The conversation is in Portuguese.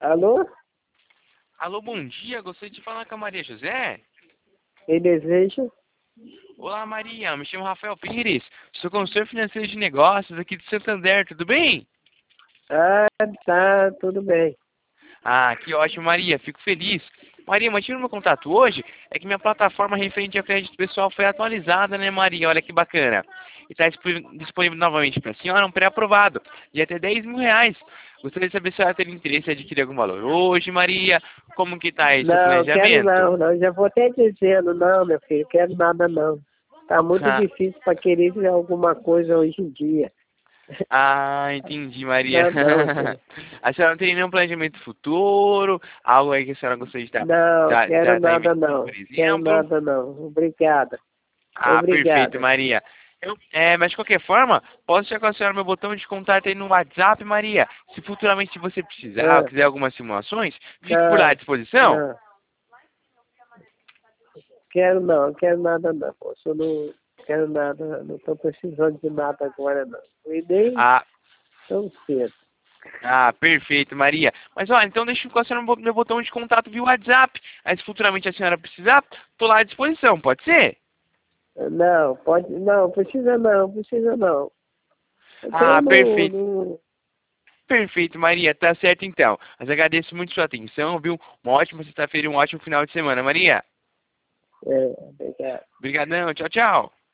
Alô? Alô, bom dia. Gostaria de falar com a Maria José. Quem deseja? Olá, Maria. Me chamo Rafael Pires. Sou consultor financeiro de negócios aqui de Santander. Tudo bem? Ah, tá, tudo bem. Ah, que ótimo, Maria. Fico feliz. Maria, o motivo do meu contato hoje é que minha plataforma referente a crédito pessoal foi atualizada, né, Maria? Olha que bacana. E está disponível novamente para a senhora um pré-aprovado de até R$ 10.000. Gostaria de saber se ela teria interesse em adquirir algum valor hoje, Maria. Como que está aí seu Não, quero planejamento? não. Já vou até dizendo, não, meu filho, quero nada não. Tá muito Ah, difícil para querer alguma coisa hoje em dia. ah, entendi, Maria. Não, não, filho. A senhora não tem nenhum planejamento futuro? Algo aí que a senhora gostaria de estar Não, quero nada investindo, por não. Quero exemplo? nada não. Obrigada. Ah, perfeito, Obrigada. Maria. Mas de qualquer forma, posso deixar com a senhora meu botão de contato aí no WhatsApp, Maria. Se futuramente você precisar ou Ah, quiser algumas simulações, fique por lá à não, disposição. não. Quero nada não. Poxa, eu não quero nada, não estou precisando de nada agora não. E nem Ah, tão cedo. perfeito, Maria. Mas olha, então deixa com a senhora meu botão de contato via WhatsApp. Aí se futuramente a senhora precisar, tô lá à disposição, pode ser? Não, pode. Não, precisa não. Então Ah, não, perfeito. não. Perfeito, Maria. Tá certo então. Mas agradeço muito sua atenção, viu? Uma ótima sexta-feira e um ótimo final de semana, Maria. É, obrigado. Obrigadão. Tchau, tchau.